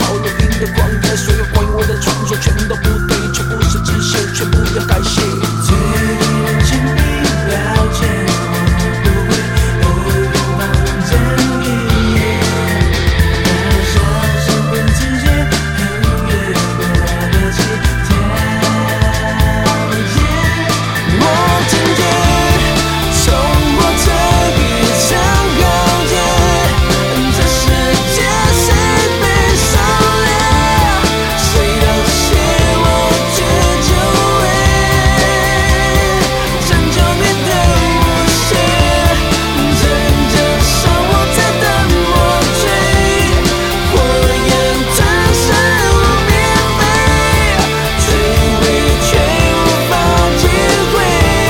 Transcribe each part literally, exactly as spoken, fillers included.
录音的狂野，所有关于我的传说全都不对，全部是支线，全部要改写。最认真你了解我，不会有拥抱真一夜，大小身份之间很越过的起跳。我今天冲破这一场浩劫，这世界谁被收留？谁都写我却就位，拯救你的无限，趁着伤我在等我追，火焰转身无边飞，摧毁却无法击毁。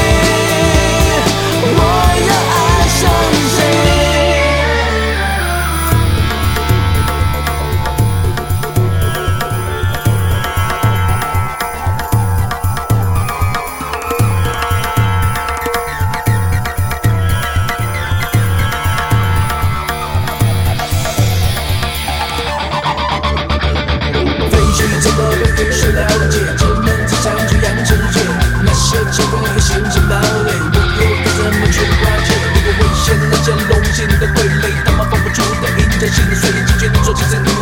我要爱上谁？废墟怎么被废墟了解？只能只想去养成界，那些结果会形成堡垒，我又该怎么去化解？如果危险能见龙形的傀儡，他们放不出的引战性的水晶，决定做起生命。